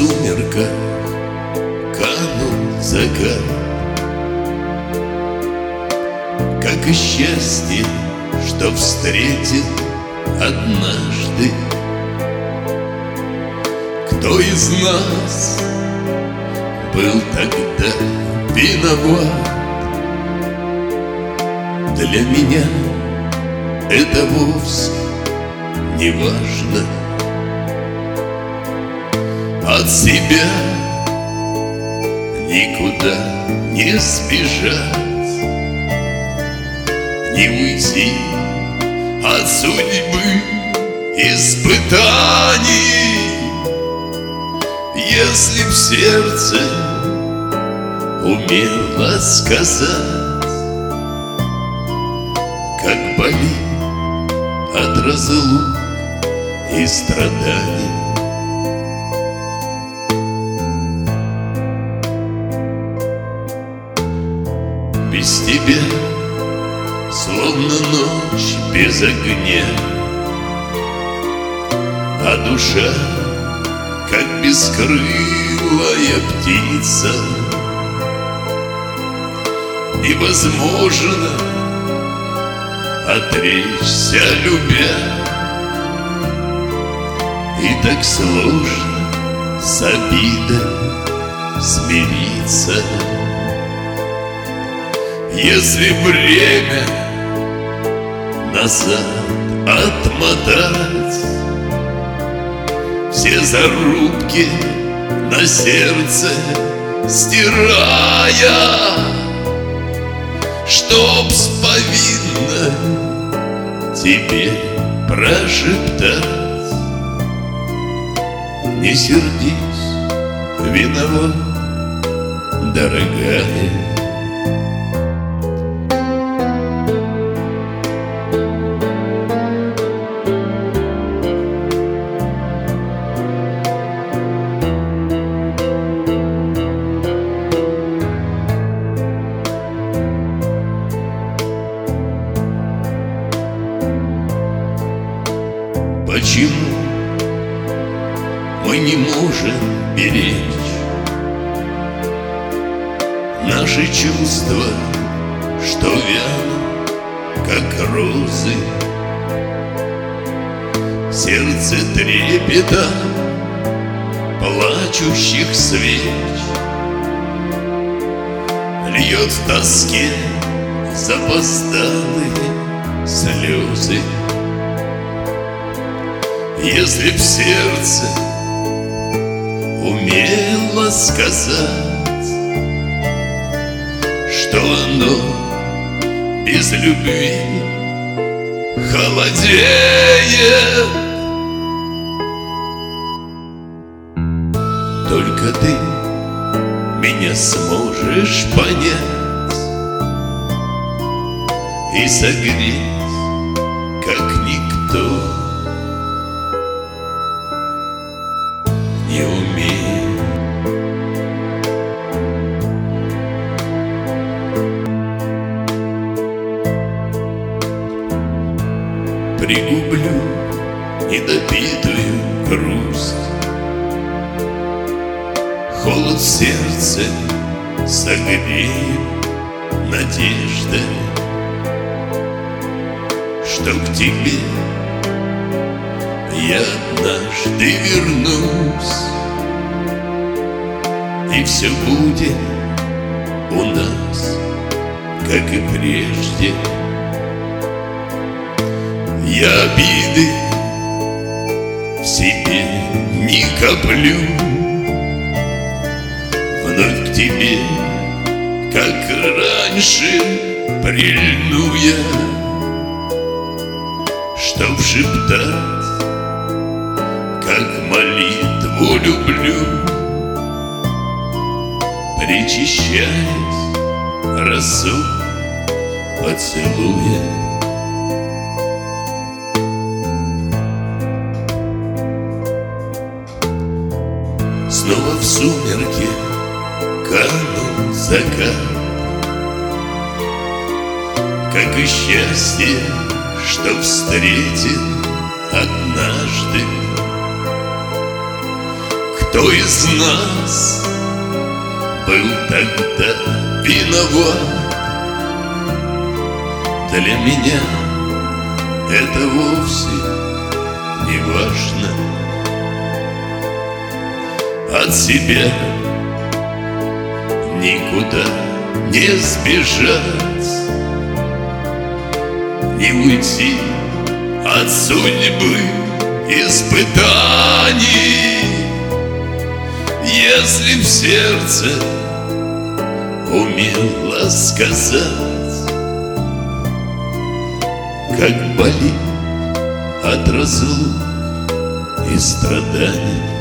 сумерках канул закат, как и счастье, что встретил однажды. Кто из нас был тогда виноват? Для меня это вовсе не важно. От себя никуда не сбежать, не уйти от судьбы испытаний. Если б сердце умело сказать, как болит от разлук и страданий. Без тебя словно ночь без огня, а душа как бескрылая птица. Невозможно отречься, любя, и так сложно с обидой смириться. Если время назад отмотать, все зарубки на сердце стирая, чтоб с повинной тебе прошептать: не сердись, виноват, дорогая. Почему мы не можем беречь наши чувства, что вянут, как розы? Сердце трепета плачущих свеч льет в тоске запоздалые слезы. Если б сердце умело сказать, что оно без любви холодеет, только ты меня сможешь понять и согреть, как никто не умеет. Пригублю недопитую грусть, холод в сердце согрею надеждой, что к тебе я однажды вернусь, и все будет у нас, как и прежде. Я обиды в себе не коплю, вновь к тебе, как раньше, прильну я, чтоб шептать, как молитву люблю, причащаясь росу поцелуя. Снова в сумерки канул закат, как и счастье, что встретил однажды. Кто из нас был тогда виноват? Для меня это вовсе не важно. От себя никуда не сбежать, не уйти от судьбы испытаний. Если в сердце умела сказать, как болит от разлук и страданий.